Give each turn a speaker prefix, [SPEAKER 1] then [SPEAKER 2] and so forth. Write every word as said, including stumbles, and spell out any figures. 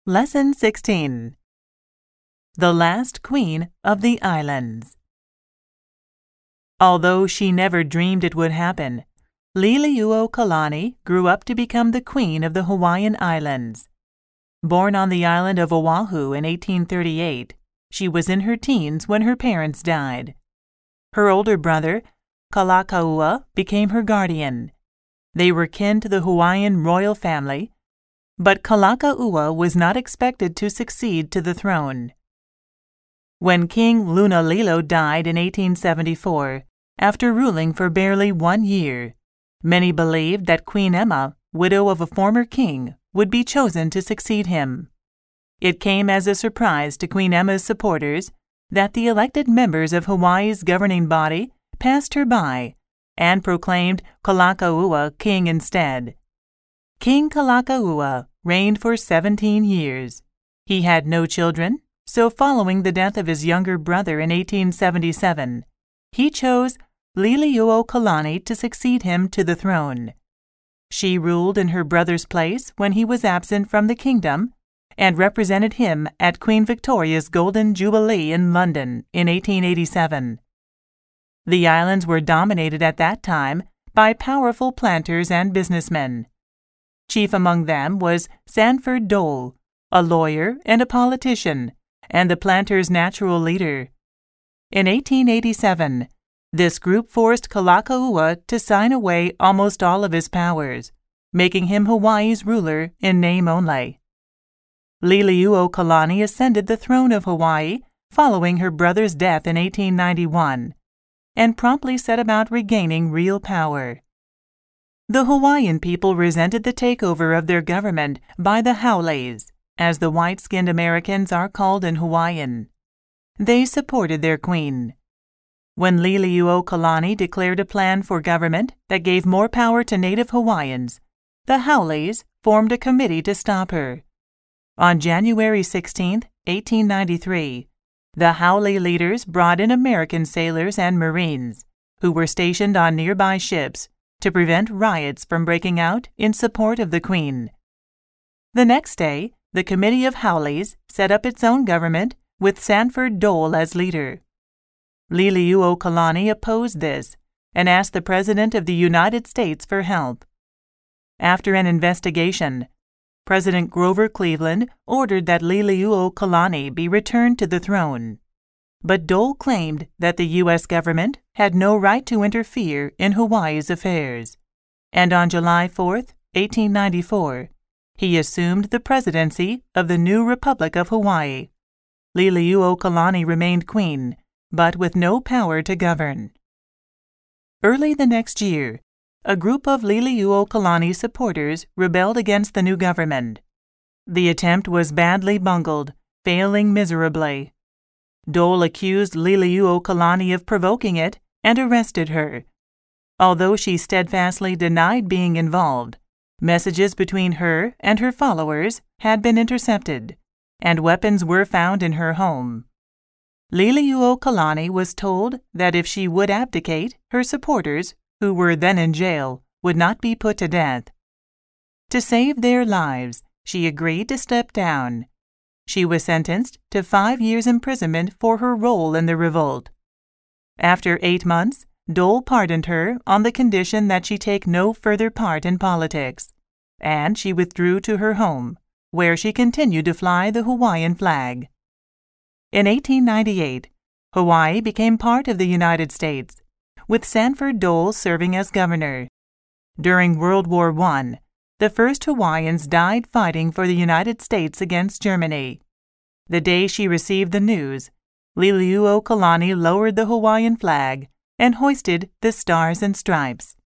[SPEAKER 1] Lesson sixteen. The Last Queen of the Islands. Although she never dreamed it would happen, Liliuokalani grew up to become the queen of the Hawaiian Islands. Born on the island of Oahu in eighteen thirty-eight, she was in her teens when her parents died. Her older brother, Kalakaua, became her guardian. They were kin to the Hawaiian royal family, but Kalakaua was not expected to succeed to the throne. When King Lunalilo died in eighteen seventy-four, after ruling for barely one year, many believed that Queen Emma, widow of a former king, would be chosen to succeed him. It came as a surprise to Queen Emma's supporters that the elected members of Hawaii's governing body passed her by and proclaimed Kalakaua king instead. King Kalakaua reigned for seventeen years. He had no children, so following the death of his younger brother in eighteen seventy-seven, he chose Liliuokalani to succeed him to the throne. She ruled in her brother's place when he was absent from the kingdom and represented him at Queen Victoria's Golden Jubilee in London in eighteen eighty-seven. The islands were dominated at that time by powerful planters and businessmen. Chief among them was Sanford Dole, a lawyer and a politician, and the planters' natural leader. In eighteen eighty-seven, this group forced Kalakaua to sign away almost all of his powers, making him Hawaii's ruler in name only. Liliuokalani ascended the throne of Hawaii following her brother's death in eighteen ninety-one, and promptly set about regaining real power. The Hawaiian people resented the takeover of their government by the Hauleis, as the white-skinned Americans are called in Hawaiian. They supported their queen. When Liliuokalani declared a plan for government that gave more power to native Hawaiians, the Hauleis formed a committee to stop her. On January sixteenth, eighteen ninety-three, the Haole leaders brought in American sailors and Marines, who were stationed on nearby ships, to prevent riots from breaking out in support of the Queen. The next day, the Committee of Hauleis set up its own government with Sanford Dole as leader. Liliuokalani opposed this and asked the President of the United States for help. After an investigation, President Grover Cleveland ordered that Liliuokalani be returned to the throne, but Dole claimed that the U S government had no right to interfere in Hawaii's affairs, and on July fourth, eighteen ninety-four, he assumed the presidency of the new Republic of Hawaii. Liliuokalani remained queen, but with no power to govern. Early the next year, a group of Liliuokalani supporters rebelled against the new government. The attempt was badly bungled, failing miserably. Dole accused Liliuokalani of provoking it and arrested her. Although she steadfastly denied being involved, messages between her and her followers had been intercepted, and weapons were found in her home. Liliuokalani was told that if she would abdicate, her supporters, who were then in jail, would not be put to death. To save their lives, she agreed to step down. She was sentenced to five years' imprisonment for her role in the revolt. After eight months, Dole pardoned her on the condition that she take no further part in politics, and she withdrew to her home, where she continued to fly the Hawaiian flag. In eighteen ninety-eight, Hawaii became part of the United States, with Sanford Dole serving as governor. During World War One, the first Hawaiians died fighting for the United States against Germany. The day she received the news, Liliuokalani lowered the Hawaiian flag and hoisted the Stars and Stripes.